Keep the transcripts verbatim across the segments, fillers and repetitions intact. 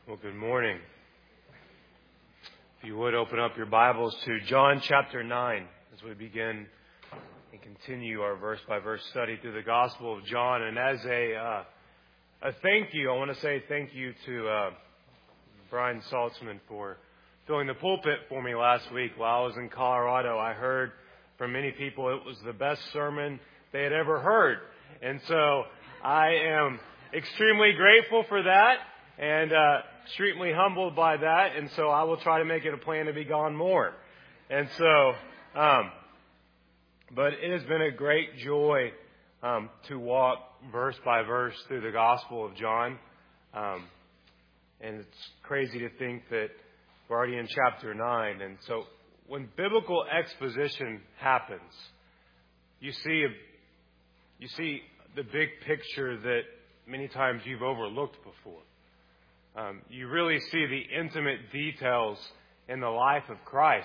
Well, good morning. If you would open up your Bibles to John chapter nine as we begin and continue our verse-by-verse study through the Gospel of John. And as a uh, a thank you, I want to say thank you to uh, Brian Saltzman for filling the pulpit for me last week while I was in Colorado. I heard from many people it was the best sermon they had ever heard. And so I am extremely grateful for that. And uh, extremely humbled by that, and so I will try to make it a plan to be gone more. And so, um, but it has been a great joy um, to walk verse by verse through the Gospel of John. Um, and it's crazy to think that we're already in chapter nine. And so when biblical exposition happens, you see, a, you see the big picture that many times you've overlooked before. Um, you really see the intimate details in the life of Christ.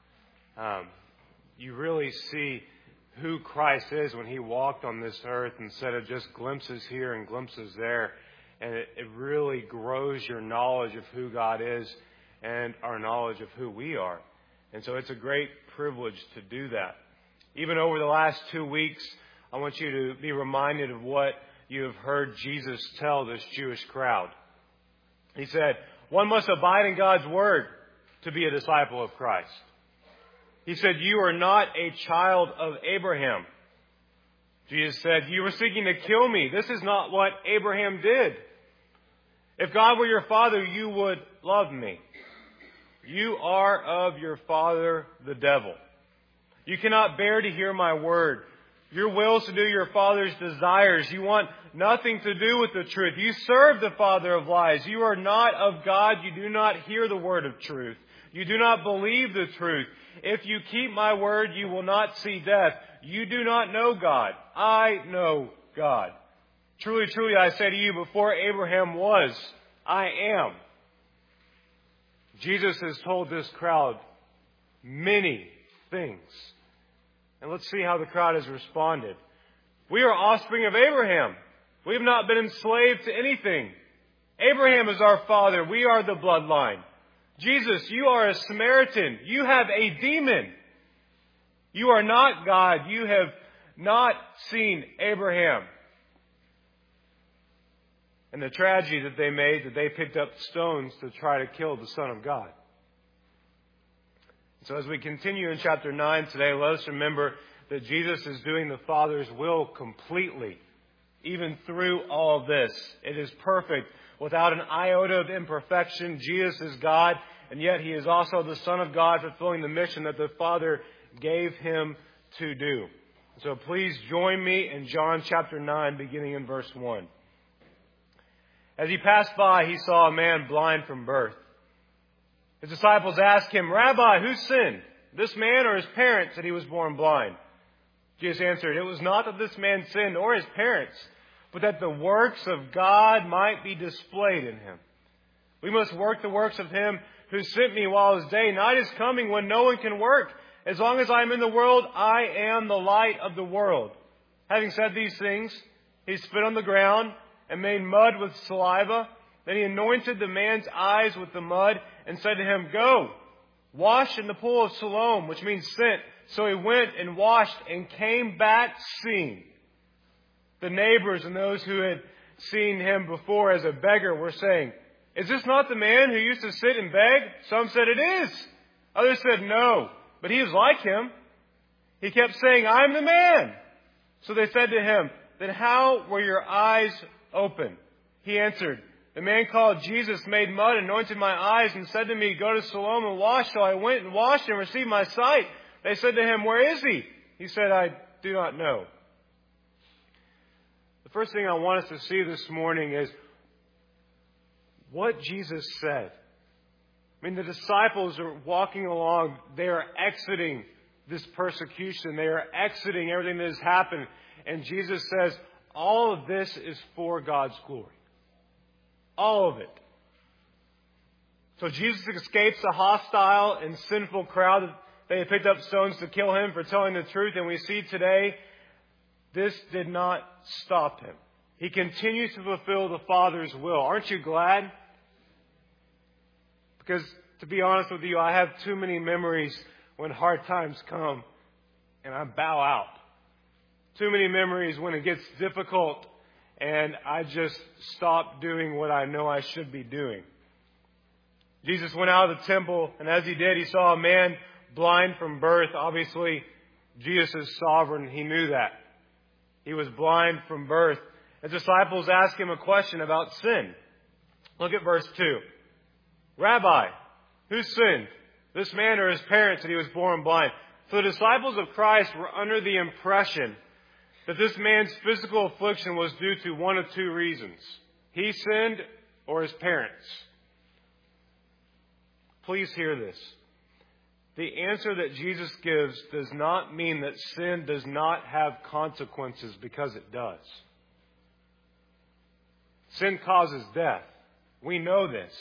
Um, you really see who Christ is when He walked on this earth instead of just glimpses here and glimpses there. And it, it really grows your knowledge of who God is and our knowledge of who we are. And so it's a great privilege to do that. Even over the last two weeks, I want you to be reminded of what you have heard Jesus tell this Jewish crowd. He said, one must abide in God's Word to be a disciple of Christ. He said, you are not a child of Abraham. Jesus said, you were seeking to kill me. This is not what Abraham did. If God were your father, you would love me. You are of your father, the devil. You cannot bear to hear my word. Your will is to do your father's desires. You want nothing to do with the truth. You serve the father of lies. You are not of God. You do not hear the word of truth. You do not believe the truth. If you keep my word, you will not see death. You do not know God. I know God. Truly, truly, I say to you, before Abraham was, I am. Jesus has told this crowd many things. And let's see how the crowd has responded. We are offspring of Abraham. We have not been enslaved to anything. Abraham is our father. We are the bloodline. Jesus, you are a Samaritan. You have a demon. You are not God. You have not seen Abraham. And the tragedy that they made, that they picked up stones to try to kill the Son of God. So as we continue in chapter nine today, let us remember that Jesus is doing the Father's will completely, even through all of this. It is perfect, without an iota of imperfection. Jesus is God, and yet He is also the Son of God, fulfilling the mission that the Father gave Him to do. So please join me in John chapter nine, beginning in verse one. As He passed by, He saw a man blind from birth. His disciples asked Him, Rabbi, who sinned, this man or his parents, that he was born blind? Jesus answered, it was not that this man sinned or his parents, but that the works of God might be displayed in him. We must work the works of Him who sent me while it is day. Night is coming when no one can work. As long as I am in the world, I am the light of the world. Having said these things, He spit on the ground and made mud with saliva. Then He anointed the man's eyes with the mud and said to him, go, wash in the pool of Siloam, which means sent. So he went and washed and came back seeing. The neighbors and those who had seen him before as a beggar were saying, is this not the man who used to sit and beg? Some said it is. Others said no, but he is like him. He kept saying, I am the man. So they said to him, then how were your eyes open? He answered, the man called Jesus made mud, anointed my eyes, and said to me, go to Siloam and wash. So I went and washed and received my sight. They said to him, where is he? He said, I do not know. The first thing I want us to see this morning is what Jesus said. I mean, the disciples are walking along. They are exiting this persecution. They are exiting everything that has happened. And Jesus says, all of this is for God's glory. All of it. So Jesus escapes a hostile and sinful crowd. They had picked up stones to kill Him for telling the truth. And we see today, this did not stop Him. He continues to fulfill the Father's will. Aren't you glad? Because, to be honest with you, I have too many memories when hard times come and I bow out. Too many memories when it gets difficult and I just stop doing what I know I should be doing. Jesus went out of the temple, and as he did, he saw a man blind from birth. Obviously, Jesus is sovereign. He knew that. He was blind from birth. His disciples asked him a question about sin. Look at verse two. Rabbi, who sinned, this man or his parents, that he was born blind? So the disciples of Christ were under the impression that this man's physical affliction was due to one of two reasons. He sinned or his parents. Please hear this. The answer that Jesus gives does not mean that sin does not have consequences, because it does. Sin causes death. We know this.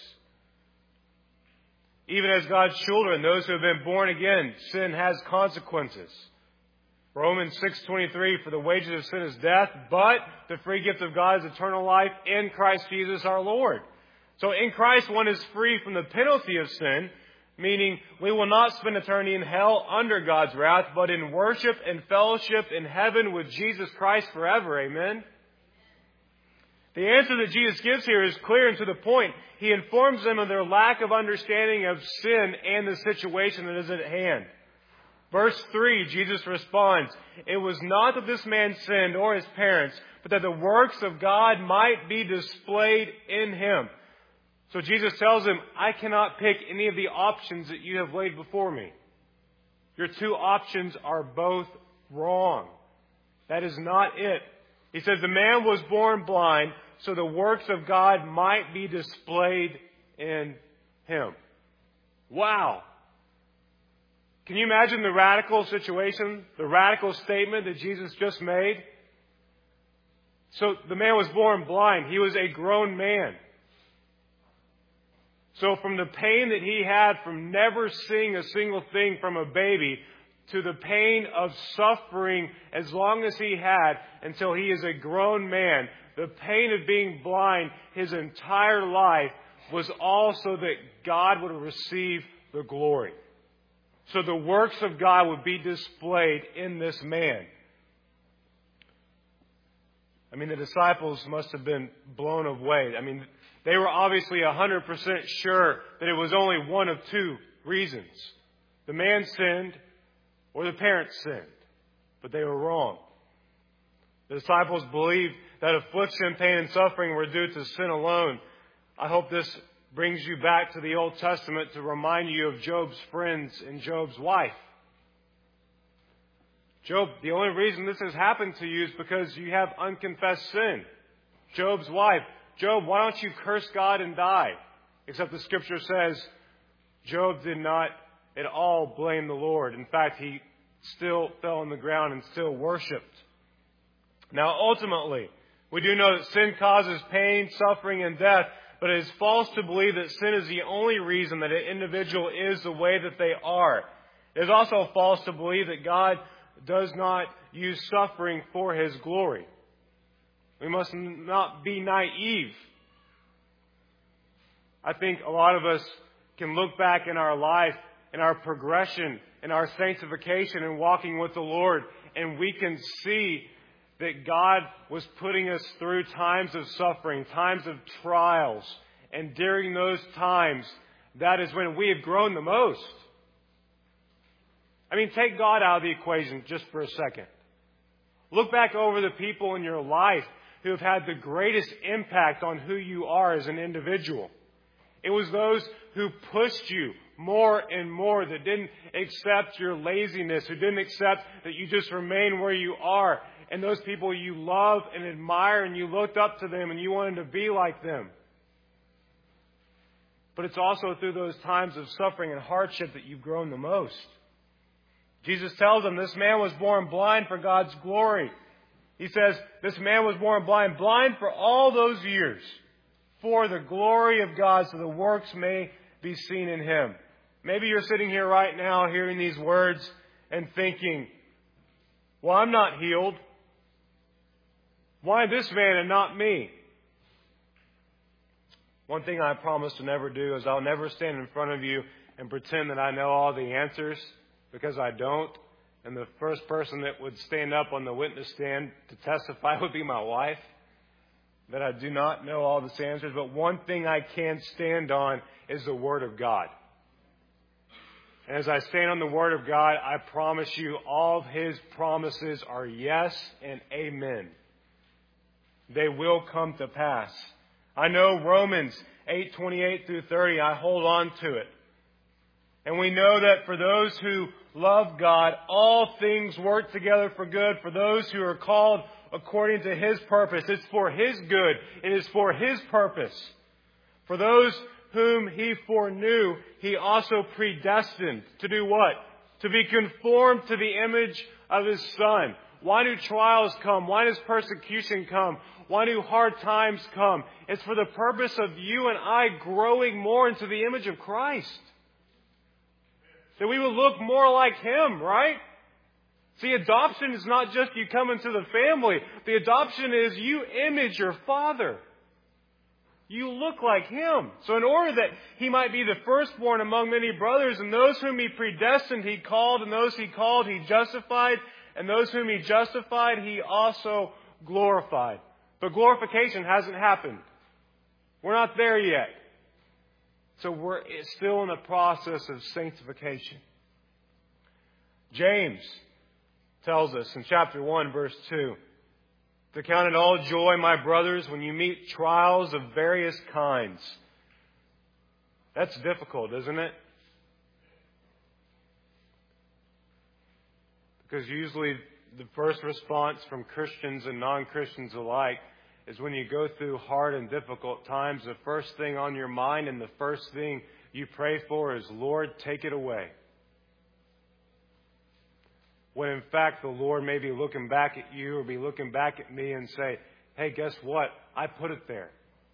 Even as God's children, those who have been born again, sin has consequences. Romans six twenty-three, for the wages of sin is death, but the free gift of God is eternal life in Christ Jesus our Lord. So in Christ one is free from the penalty of sin, meaning we will not spend eternity in hell under God's wrath, but in worship and fellowship in heaven with Jesus Christ forever. Amen? The answer that Jesus gives here is clear and to the point. He informs them of their lack of understanding of sin and the situation that is at hand. Verse three, Jesus responds, it was not that this man sinned or his parents, but that the works of God might be displayed in him. So Jesus tells him, I cannot pick any of the options that you have laid before me. Your two options are both wrong. That is not it. He says the man was born blind so the works of God might be displayed in him. Wow. Can you imagine the radical situation, the radical statement that Jesus just made? So the man was born blind. He was a grown man. So from the pain that he had from never seeing a single thing from a baby to the pain of suffering as long as he had until he is a grown man, the pain of being blind his entire life was all so that God would receive the glory. So the works of God would be displayed in this man. I mean, the disciples must have been blown away. I mean, they were obviously one hundred percent sure that it was only one of two reasons. The man sinned or the parents sinned. But they were wrong. The disciples believed that affliction, pain, and suffering were due to sin alone. I hope this brings you back to the Old Testament to remind you of Job's friends and Job's wife. Job, the only reason this has happened to you is because you have unconfessed sin. Job's wife, Job, why don't you curse God and die? Except the Scripture says Job did not at all blame the Lord. In fact, he still fell on the ground and still worshipped. Now, ultimately, we do know that sin causes pain, suffering, and death, but it is false to believe that sin is the only reason that an individual is the way that they are. It is also false to believe that God does not use suffering for His glory. We must not be naive. I think a lot of us can look back in our life, in our progression, in our sanctification and walking with the Lord, and we can see that God was putting us through times of suffering, times of trials. And during those times, that is when we have grown the most. I mean, take God out of the equation just for a second. Look back over the people in your life who have had the greatest impact on who you are as an individual. It was those who pushed you more and more, that didn't accept your laziness, who didn't accept that you just remain where you are. And those people you love and admire, and you looked up to them and you wanted to be like them. But it's also through those times of suffering and hardship that you've grown the most. Jesus tells them this man was born blind for God's glory. He says this man was born blind, blind for all those years, for the glory of God, so the works may be seen in him. Maybe you're sitting here right now hearing these words and thinking, well, I'm not healed. Why this man and not me? One thing I promise to never do is I'll never stand in front of you and pretend that I know all the answers, because I don't. And the first person that would stand up on the witness stand to testify would be my wife, that I do not know all the answers. But one thing I can stand on is the Word of God. And as I stand on the Word of God, I promise you all of His promises are yes and amen. They will come to pass. I know Romans eight twenty-eight through thirty. I hold on to it. And we know that for those who love God, all things work together for good for those who are called according to His purpose. It's for His good. It is for His purpose. For those whom He foreknew, He also predestined to do what? To be conformed to the image of His Son. Why do trials come? Why does persecution come? Why do hard times come? It's for the purpose of you and I growing more into the image of Christ. That we will look more like Him, right? See, adoption is not just you come into the family. The adoption is you image your Father. You look like Him. So in order that He might be the firstborn among many brothers, and those whom He predestined, He called, and those He called, He justified, and those whom He justified, He also glorified. But glorification hasn't happened. We're not there yet. So we're still in the process of sanctification. James tells us in chapter one, verse two, to count it all joy, my brothers, when you meet trials of various kinds. That's difficult, isn't it? Because usually the first response from Christians and non-Christians alike is when you go through hard and difficult times, the first thing on your mind and the first thing you pray for is, Lord, take it away. When in fact the Lord may be looking back at you or be looking back at me and say, hey, guess what? I put it there.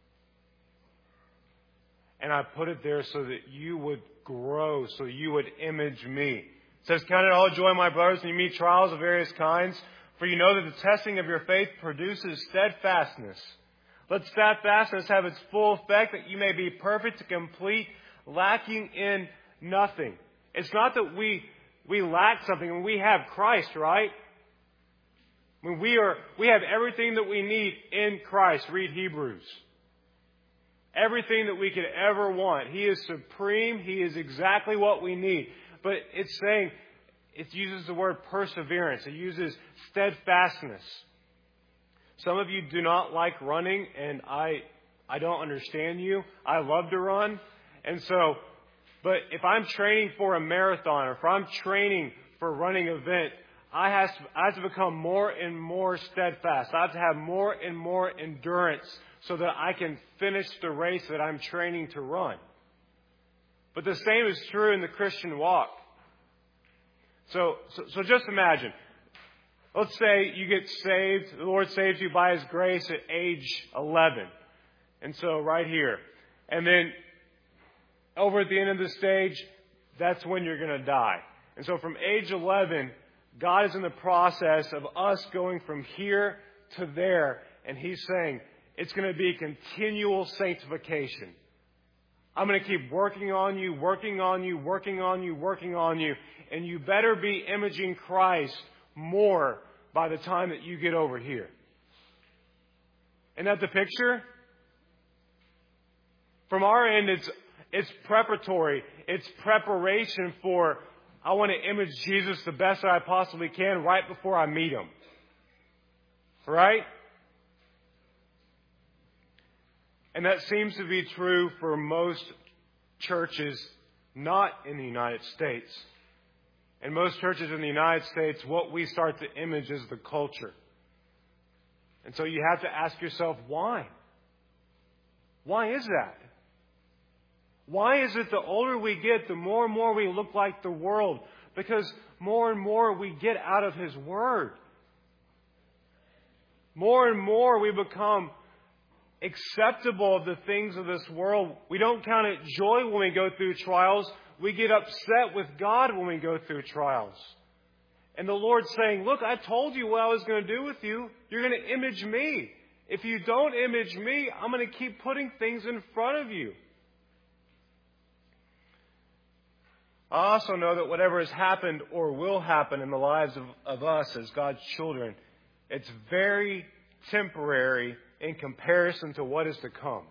And I put it there so that you would grow, so you would image me. It says, count it all joy, my brothers, when you meet trials of various kinds. For you know that the testing of your faith produces steadfastness. Let steadfastness have its full effect, that you may be perfect and complete, lacking in nothing. It's not that we we lack something when we have Christ, right? When we are we have everything that we need in Christ. Read Hebrews. Everything that we could ever want. He is supreme. He is exactly what we need. But it's saying, it uses the word perseverance. It uses steadfastness. Some of you do not like running, and I I don't understand you. I love to run. And so, but if I'm training for a marathon, or if I'm training for a running event, I have to, I have to become more and more steadfast. I have to have more and more endurance so that I can finish the race that I'm training to run. But the same is true in the Christian walk. So, so, so just imagine. Let's say you get saved. The Lord saves you by His grace at age eleven. And so right here. And then over at the end of the stage, that's when you're going to die. And so from age eleven, God is in the process of us going from here to there. And He's saying it's going to be continual sanctification. I'm going to keep working on you, working on you, working on you, working on you. And you better be imaging Christ more by the time that you get over here. Isn't that the picture? From our end, it's it's preparatory. It's preparation for, I want to image Jesus the best that I possibly can right before I meet Him. Right? And that seems to be true for most churches not in the United States. In most churches in the United States, what we start to image is the culture. And so you have to ask yourself, why? Why is that? Why is it the older we get, the more and more we look like the world? Because more and more we get out of His Word. More and more we become acceptable of the things of this world. We don't count it joy when we go through trials. We get upset with God when we go through trials. And the Lord's saying, look, I told you what I was going to do with you. You're going to image me. If you don't image me, I'm going to keep putting things in front of you. I also know that whatever has happened or will happen in the lives of, of us as God's children, it's very temporary in comparison to what is to come.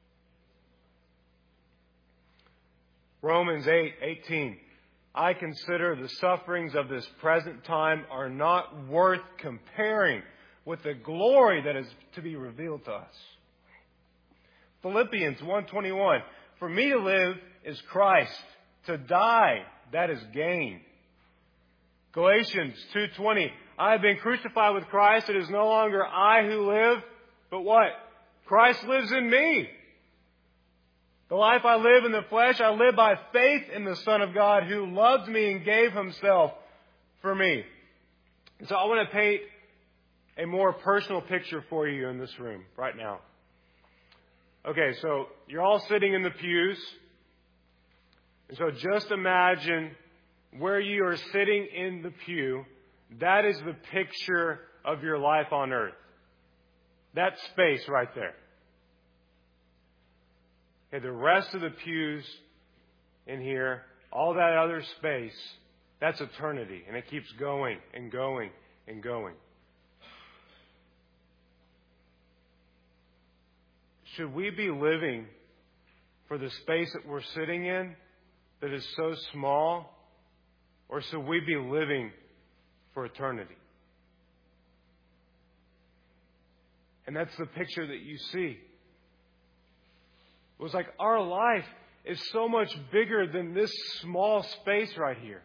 Romans eight eighteen. I consider the sufferings of this present time are not worth comparing with the glory that is to be revealed to us. Philippians one twenty-one. For me to live is Christ. To die, that is gain. Galatians two twenty. I have been crucified with Christ. It is no longer I who live, but what? Christ lives in me. The life I live in the flesh, I live by faith in the Son of God who loved me and gave Himself for me. And so I want to paint a more personal picture for you in this room right now. Okay, so you're all sitting in the pews. And so just imagine where you are sitting in the pew. That is the picture of your life on earth. That space right there. Okay, the rest of the pews in here, all that other space, that's eternity. And it keeps going and going and going. Should we be living for the space that we're sitting in that is so small? Or should we be living for eternity? And that's the picture that you see. It was like our life is so much bigger than this small space right here.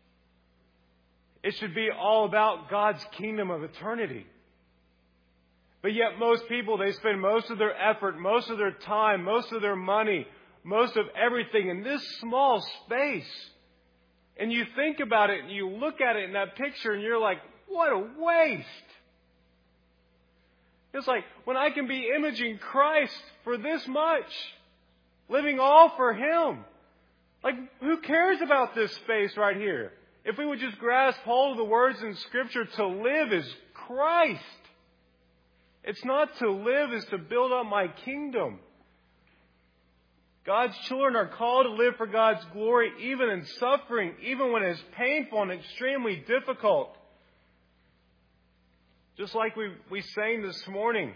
It should be all about God's kingdom of eternity. But yet most people, they spend most of their effort, most of their time, most of their money, most of everything in this small space. And you think about it and you look at it in that picture and you're like, what a waste. It's like when I can be imaging Christ for this much, living all for Him. Like, who cares about this space right here? If we would just grasp hold of the words in Scripture, to live is Christ. It's not to live, it's to build up my kingdom. God's children are called to live for God's glory, even in suffering, even when it's painful and extremely difficult. Just like we, we sang this morning.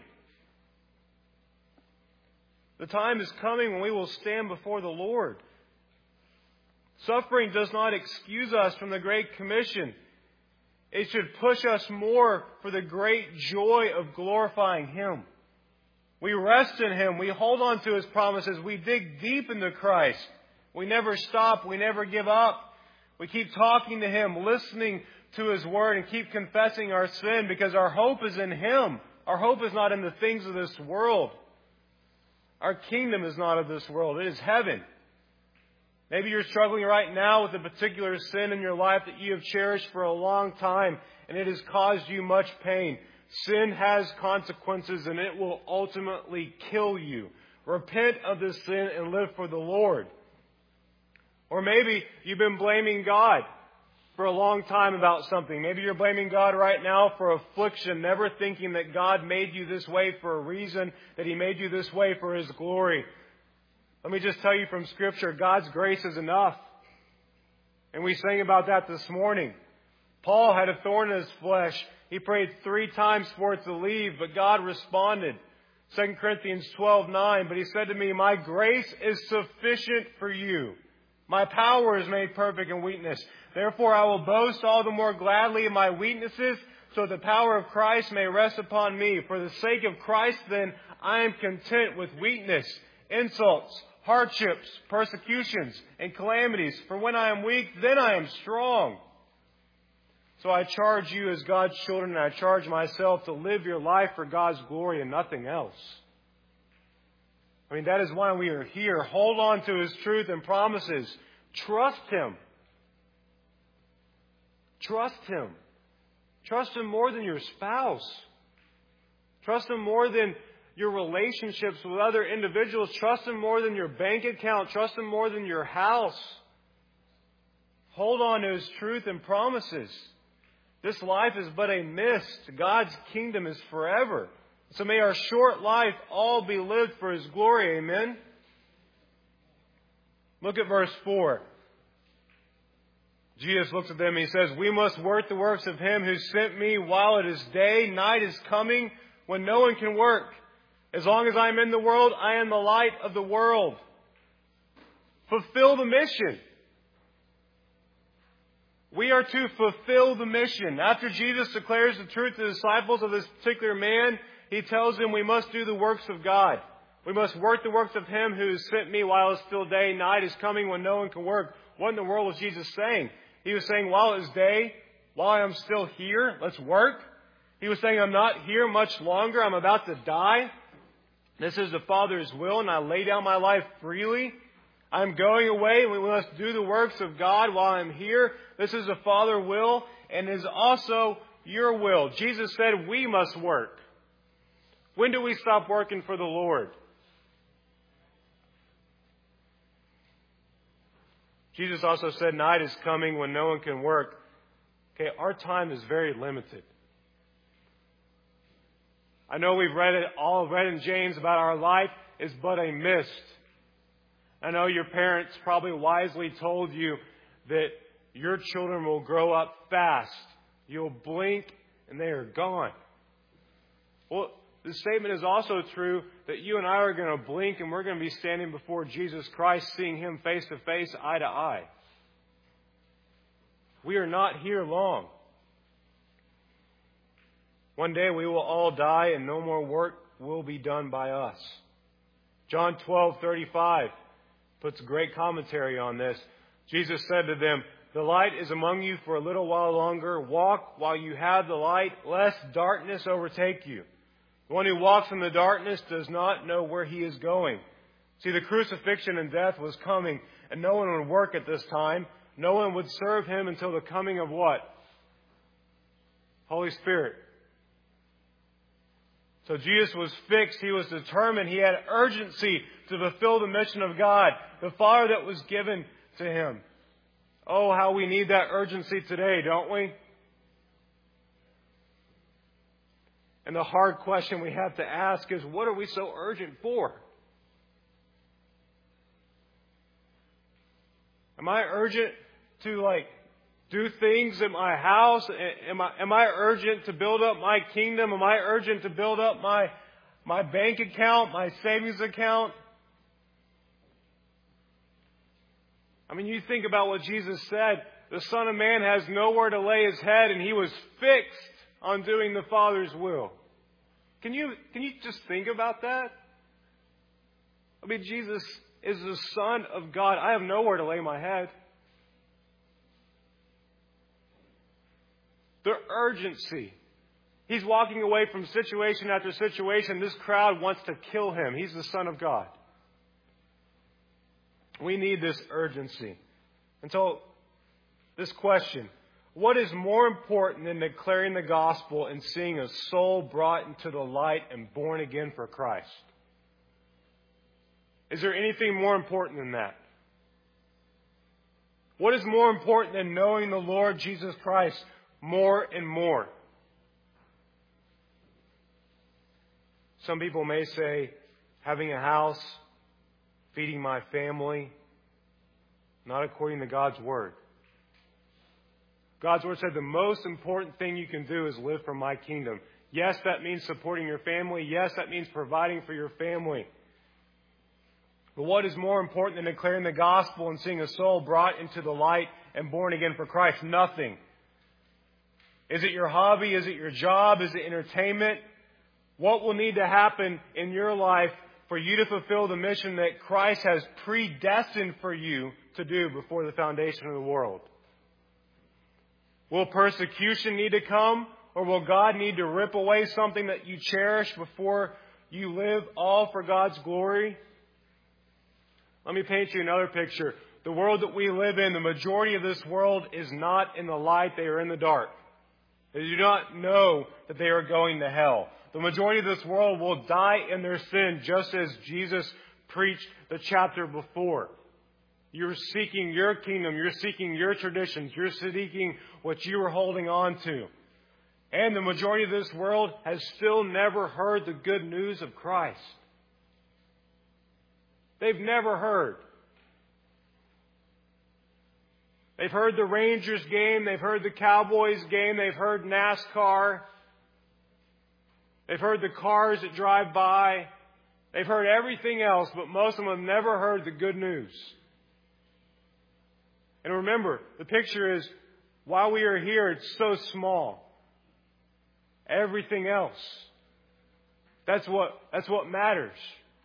The time is coming when we will stand before the Lord. Suffering does not excuse us from the Great Commission. It should push us more for the great joy of glorifying Him. We rest in Him. We hold on to His promises. We dig deep into Christ. We never stop. We never give up. We keep talking to Him, listening to His Word, and keep confessing our sin because our hope is in Him. Our hope is not in the things of this world. Our kingdom is not of this world. It is heaven. Maybe you're struggling right now with a particular sin in your life that you have cherished for a long time, and it has caused you much pain. Sin has consequences, and it will ultimately kill you. Repent of this sin and live for the Lord. Or maybe you've been blaming God for a long time about something. Maybe you're blaming God right now for affliction, never thinking that God made you this way for a reason, that He made you this way for His glory. Let me just tell you from Scripture, God's grace is enough. And we sang about that this morning. Paul had a thorn in his flesh. He prayed three times for it to leave, but God responded. Second Corinthians twelve nine, but he said to me, my grace is sufficient for you. My power is made perfect in weakness. Therefore I will boast all the more gladly in my weaknesses, so the power of Christ may rest upon me. For the sake of Christ, then, I am content with weakness, insults, hardships, persecutions, and calamities. For when I am weak, then I am strong. So I charge you as God's children, and I charge myself to live your life for God's glory and nothing else. I mean, that is why we are here. Hold on to His truth and promises. Trust Him. Trust Him. Trust Him more than your spouse. Trust Him more than your relationships with other individuals. Trust Him more than your bank account. Trust Him more than your house. Hold on to His truth and promises. This life is but a mist. God's kingdom is forever. So may our short life all be lived for His glory. Amen. Look at verse four. Jesus looks at them and He says, "We must work the works of Him who sent me while it is day. Night is coming when no one can work. As long as I am in the world, I am the light of the world." Fulfill the mission. We are to fulfill the mission. After Jesus declares the truth to the disciples of this particular man, He tells them we must do the works of God. We must work the works of Him who has sent me while it's still day. Night is coming when no one can work. What in the world was Jesus saying? He was saying, while it's day, while I'm still here, let's work. He was saying, I'm not here much longer. I'm about to die. This is the Father's will, and I lay down my life freely. I'm going away. We must do the works of God while I'm here. This is the Father's will, and is also your will. Jesus said we must work. When do we stop working for the Lord? Jesus also said night is coming when no one can work. Okay, our time is very limited. I know we've read it all read in James about our life is but a mist. I know your parents probably wisely told you that your children will grow up fast. You'll blink and they are gone. Well, the statement is also true that you and I are going to blink and we're going to be standing before Jesus Christ, seeing Him face to face, eye to eye. We are not here long. One day we will all die and no more work will be done by us. John twelve thirty-five puts a great commentary on this. Jesus said to them, "The light is among you for a little while longer. Walk while you have the light, lest darkness overtake you. The one who walks in the darkness does not know where he is going." See, the crucifixion and death was coming, and no one would work at this time. No one would serve Him until the coming of what? Holy Spirit. So Jesus was fixed. He was determined. He had urgency to fulfill the mission of God, the Father that was given to Him. Oh, how we need that urgency today, don't we? And the hard question we have to ask is, what are we so urgent for? Am I urgent to like do things in my house? Am I am I urgent to build up my kingdom? Am I urgent to build up my my bank account, my savings account? I mean, you think about what Jesus said. The Son of Man has nowhere to lay His head, and He was fixed on doing the Father's will. Can you can you just think about that? I mean, Jesus is the Son of God. I have nowhere to lay my head. The urgency. He's walking away from situation after situation. This crowd wants to kill Him. He's the Son of God. We need this urgency. And so, this question: what is more important than declaring the gospel and seeing a soul brought into the light and born again for Christ? Is there anything more important than that? What is more important than knowing the Lord Jesus Christ more and more? Some people may say, having a house, feeding my family, not according to God's Word. God's Word said the most important thing you can do is live for my kingdom. Yes, that means supporting your family. Yes, that means providing for your family. But what is more important than declaring the gospel and seeing a soul brought into the light and born again for Christ? Nothing. Is it your hobby? Is it your job? Is it entertainment? What will need to happen in your life for you to fulfill the mission that Christ has predestined for you to do before the foundation of the world? Will persecution need to come? Or will God need to rip away something that you cherish before you live all for God's glory? Let me paint you another picture. The world that we live in, the majority of this world is not in the light. They are in the dark. They do not know that they are going to hell. The majority of this world will die in their sin, just as Jesus preached the chapter before. You're seeking your kingdom. You're seeking your traditions. You're seeking what you are holding on to. And the majority of this world has still never heard the good news of Christ. They've never heard. They've heard the Rangers game. They've heard the Cowboys game. They've heard NASCAR. They've heard the cars that drive by. They've heard everything else, but most of them have never heard the good news. And remember, the picture is, while we are here, it's so small. Everything else. That's what, that's what matters.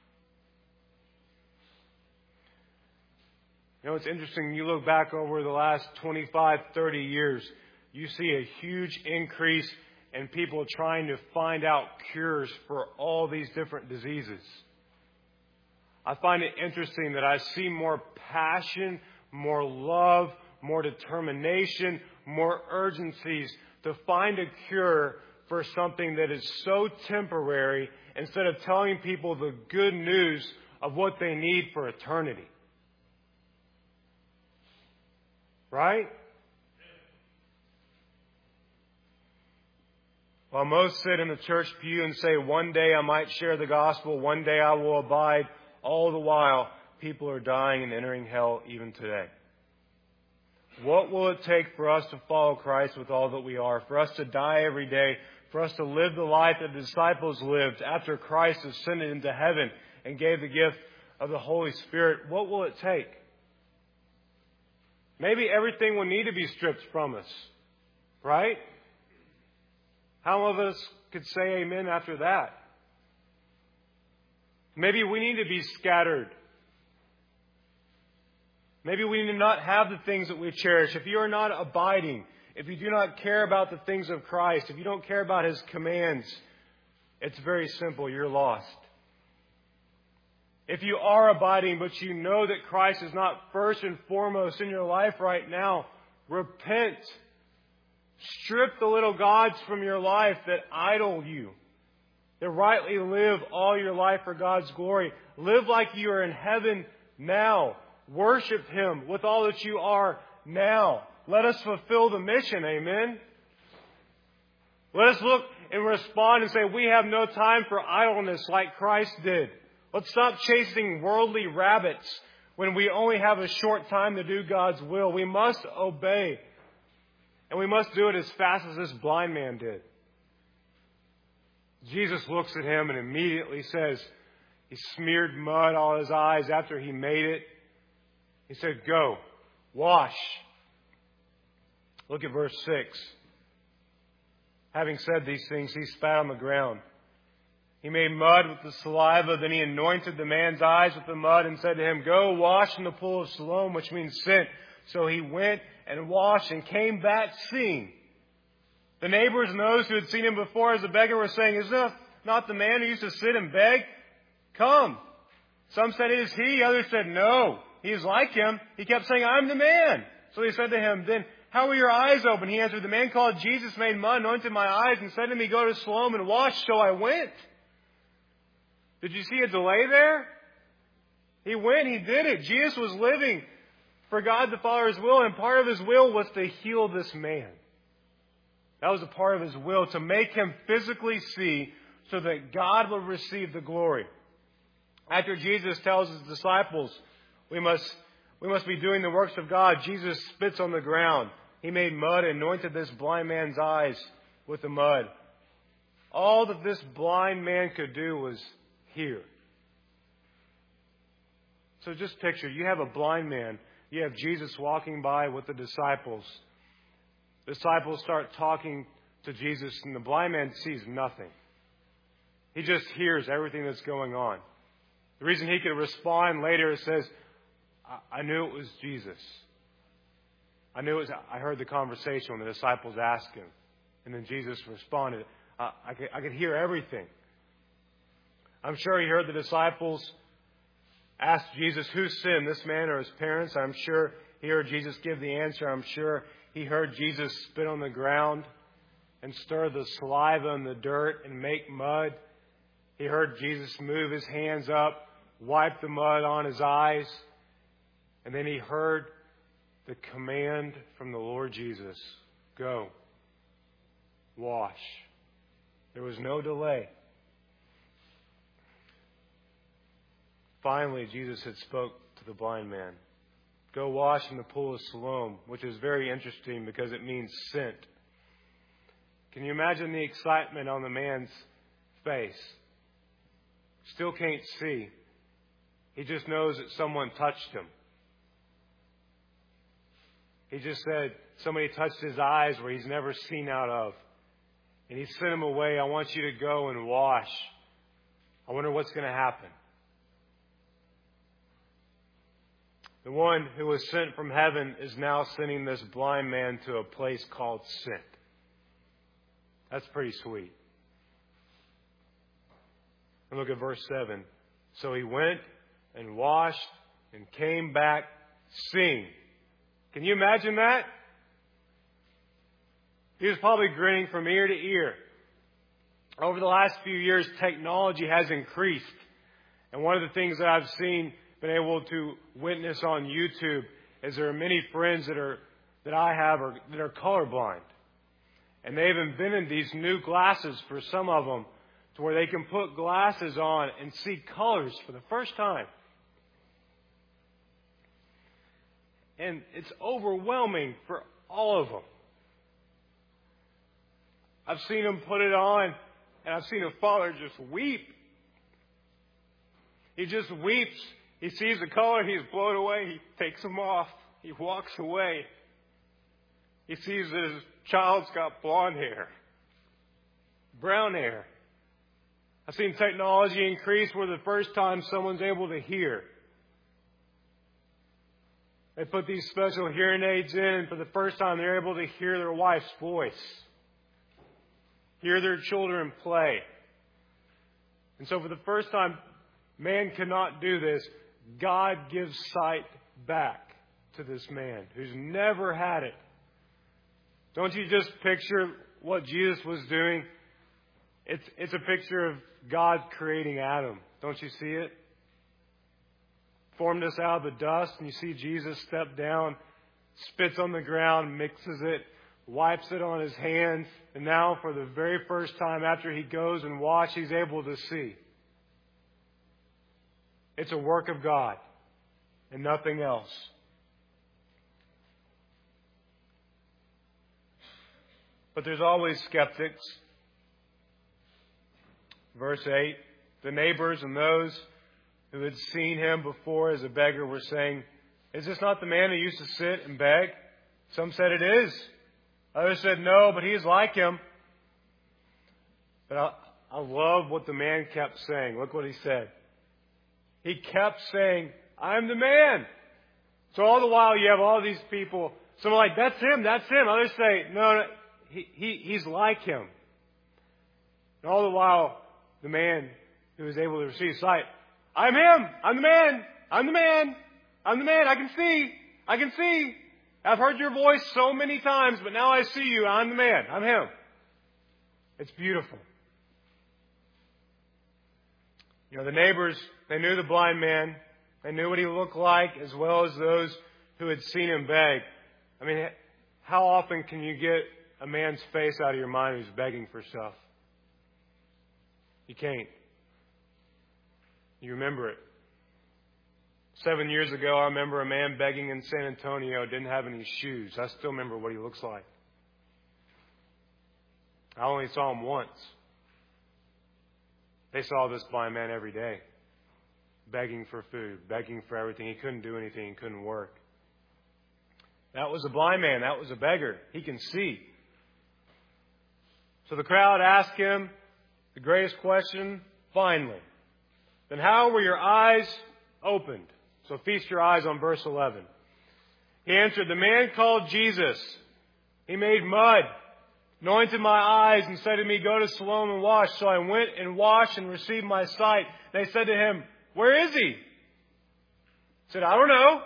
You know, it's interesting. You look back over the last twenty-five, thirty years, you see a huge increase in people trying to find out cures for all these different diseases. I find it interesting that I see more passion, more love, more determination, more urgencies to find a cure for something that is so temporary, instead of telling people the good news of what they need for eternity. Right? While most sit in the church pew and say, one day I might share the gospel, one day I will abide, all the while people are dying and entering hell even today. What will it take for us to follow Christ with all that we are? For us to die every day? For us to live the life that the disciples lived after Christ ascended into heaven and gave the gift of the Holy Spirit? What will it take? Maybe everything will need to be stripped from us. Right? How many of us could say amen after that? Maybe we need to be scattered. Maybe we need to not have the things that we cherish. If you are not abiding, if you do not care about the things of Christ, if you don't care about His commands, it's very simple. You're lost. If you are abiding, but you know that Christ is not first and foremost in your life right now, repent. Strip the little gods from your life that idle you, that rightly live all your life for God's glory. Live like you are in heaven now. Worship Him with all that you are now. Let us fulfill the mission. Amen. Let us look and respond and say, we have no time for idleness like Christ did. Let's stop chasing worldly rabbits when we only have a short time to do God's will. We must obey. And we must do it as fast as this blind man did. Jesus looks at him and immediately says, he smeared mud on his eyes after he made it. He said, go, wash. Look at verse six. Having said these things, he spat on the ground. He made mud with the saliva. Then he anointed the man's eyes with the mud and said to him, go wash in the pool of Siloam, which means sent. So he went and washed and came back seeing. The neighbors and those who had seen him before as a beggar were saying, is this not the man who used to sit and beg? Come. Some said, it is he. Others said, no, he is like him. He kept saying, I'm the man. So they said to him, then how were your eyes open? He answered, the man called Jesus made mud, anointed my eyes, and said to me, go to Siloam and wash. So I went. Did you see a delay there? He went, he did it. Jesus was living for God the Father's will, and part of His will was to heal this man. That was a part of His will, to make him physically see so that God would receive the glory. After Jesus tells His disciples, we must, we must be doing the works of God, Jesus spits on the ground. He made mud and anointed this blind man's eyes with the mud. All that this blind man could do was hear. So just picture, you have a blind man. You have Jesus walking by with the disciples. The disciples start talking to Jesus, and the blind man sees nothing. He just hears everything that's going on. The reason he could respond later, it says, I, I knew it was Jesus. I knew it was, I heard the conversation when the disciples asked him. And then Jesus responded, I, I, could, I could hear everything. I'm sure he heard the disciples ask Jesus, who sinned, this man or his parents? I'm sure he heard Jesus give the answer. I'm sure he heard Jesus spit on the ground and stir the saliva in the dirt and make mud. He heard Jesus move his hands up, wipe the mud on his eyes. And then he heard the command from the Lord Jesus, go. wash. There was no delay. Finally, Jesus had spoke to the blind man. Go wash in the pool of Siloam, which is very interesting because it means sent. Can you imagine the excitement on the man's face? Still can't see. He just knows that someone touched him. He just said somebody touched his eyes where he's never seen out of. And he sent him away. I want you to go and wash. I wonder what's going to happen. The one who was sent from heaven is now sending this blind man to a place called sent. That's pretty sweet. And look at verse seven. So he went and washed and came back seeing. Can you imagine that? He was probably grinning from ear to ear. Over the last few years, technology has increased. And one of the things that I've seen, been able to witness on YouTube, is there are many friends that are that I have are, that are colorblind. And they've invented these new glasses for some of them to where they can put glasses on and see colors for the first time. And it's overwhelming for all of them. I've seen them put it on, and I've seen a father just weep. He just weeps. He sees the color, he's blown away. He takes them off. He walks away. He sees that his child's got blonde hair, brown hair. I've seen technology increase where the first time someone's able to hear. They put these special hearing aids in, and for the first time they're able to hear their wife's voice, hear their children play. And so for the first time, man cannot do this. God gives sight back to this man who's never had it. Don't you just picture what Jesus was doing? It's, it's a picture of God creating Adam. Don't you see it? Formed us out of the dust, and you see Jesus step down, spits on the ground, mixes it, wipes it on his hands, and now for the very first time after he goes and washes, he's able to see. It's a work of God and nothing else. But there's always skeptics. Verse eight, the neighbors and those who had seen him before as a beggar were saying, is this not the man who used to sit and beg? Some said it is. Others said no, but he is like him. But I, I love what the man kept saying. Look what he said. He kept saying, I'm the man. So all the while you have all these people, some are like, that's him, that's him. Others say, no, no he, he, he's like him. And all the while, the man who was able to receive sight, I'm him, I'm the man, I'm the man, I'm the man, I can see, I can see. I've heard your voice so many times, but now I see you, I'm the man, I'm him. It's beautiful. You know, the neighbors, they knew the blind man. They knew what he looked like, as well as those who had seen him beg. I mean, how often can you get a man's face out of your mind who's begging for stuff? You can't. You remember it. Seven years ago, I remember a man begging in San Antonio, didn't have any shoes. I still remember what he looks like. I only saw him once. They saw this blind man every day, begging for food, begging for everything. He couldn't do anything. He couldn't work. That was a blind man. That was a beggar. He can see. So the crowd asked him the greatest question, finally. Then how were your eyes opened? So feast your eyes on verse eleven. He answered, the man called Jesus. He made mud, anointed my eyes, and said to me, go to Siloam and wash. So I went and washed and received my sight. They said to him, where is he? He said, I don't know.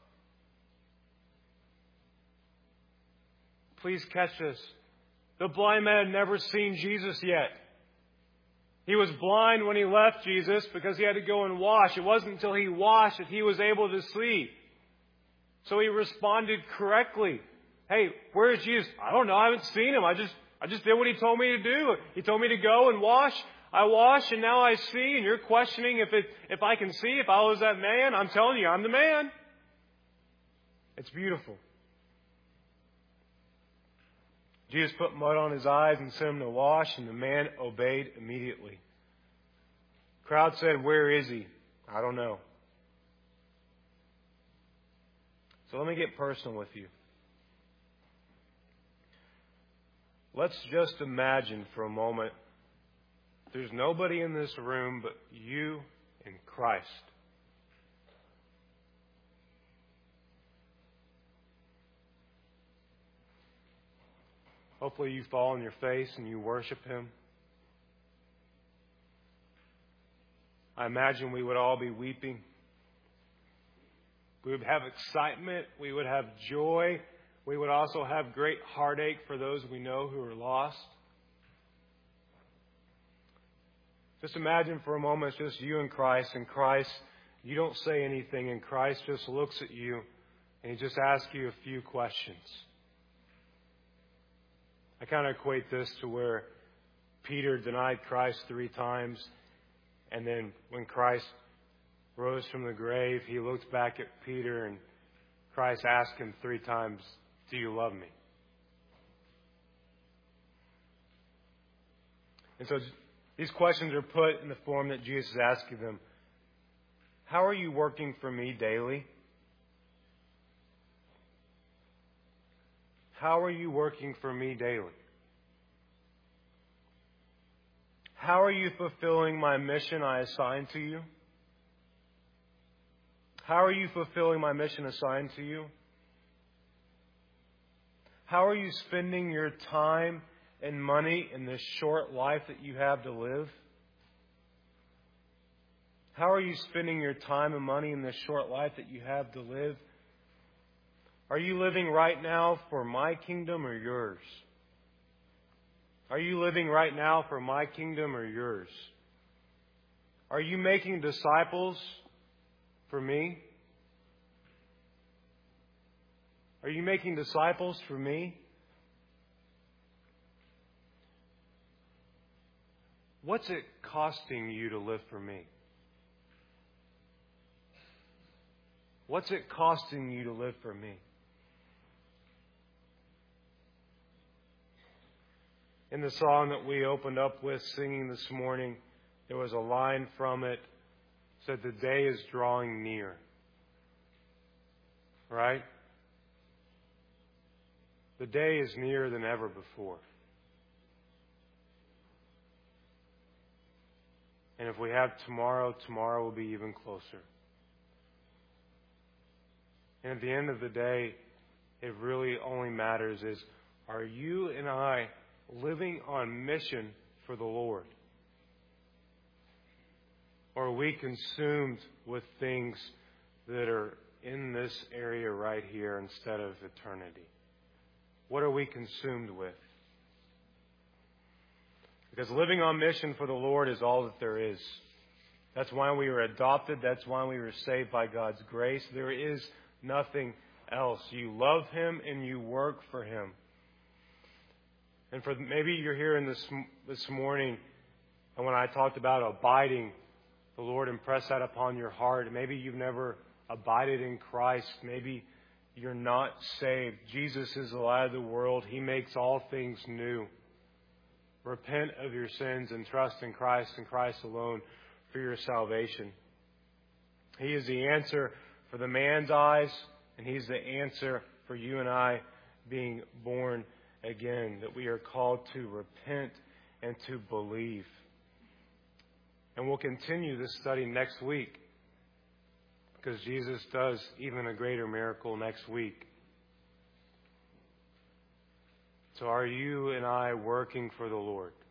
Please catch this. The blind man had never seen Jesus yet. He was blind when he left Jesus because he had to go and wash. It wasn't until he washed that he was able to see. So he responded correctly. Hey, where is Jesus? I don't know. I haven't seen him. I just I just did what He told me to do. He told me to go and wash. I wash, and now I see, and you're questioning if it, if I can see, if I was that man. I'm telling you, I'm the man. It's beautiful. Jesus put mud on his eyes and sent him to wash, and the man obeyed immediately. The crowd said, "Where is he?" I don't know. So let me get personal with you. Let's just imagine for a moment there's nobody in this room but you and Christ. Hopefully you fall on your face and you worship Him. I imagine we would all be weeping. We would have excitement. We would have joy. We would also have great heartache for those we know who are lost. Just imagine for a moment it's just you and Christ. And Christ, you don't say anything. And Christ just looks at you and He just asks you a few questions. I kind of equate this to where Peter denied Christ three times. And then when Christ rose from the grave, He looked back at Peter and Christ asked him three times, "Do you love me?" And so these questions are put in the form that Jesus is asking them. How are you working for me daily? How are you working for me daily? How are you fulfilling my mission I assigned to you? How are you fulfilling my mission assigned to you? How are you spending your time and money in this short life that you have to live? How are you spending your time and money in this short life that you have to live? Are you living right now for my kingdom or yours? Are you living right now for my kingdom or yours? Are you making disciples for me? Are you making disciples for me? What's it costing you to live for me? What's it costing you to live for me? In the song that we opened up with singing this morning, there was a line from it that said, "The day is drawing near." Right? The day is nearer than ever before. And if we have tomorrow, tomorrow will be even closer. And at the end of the day, it really only matters is, are you and I living on mission for the Lord? Or are we consumed with things that are in this area right here instead of eternity? What are we consumed with? Because living on mission for the Lord is all that there is. That's why we were adopted. That's why we were saved by God's grace. There is nothing else. You love Him and you work for Him. And for maybe you're here in this this morning, and when I talked about abiding, the Lord impressed that upon your heart. Maybe you've never abided in Christ. Maybe you're not saved. Jesus is the light of the world. He makes all things new. Repent of your sins and trust in Christ and Christ alone for your salvation. He is the answer for the man's eyes, and He's the answer for you and I being born again, that we are called to repent and to believe. And we'll continue this study next week, because Jesus does even a greater miracle next week. So are you and I working for the Lord?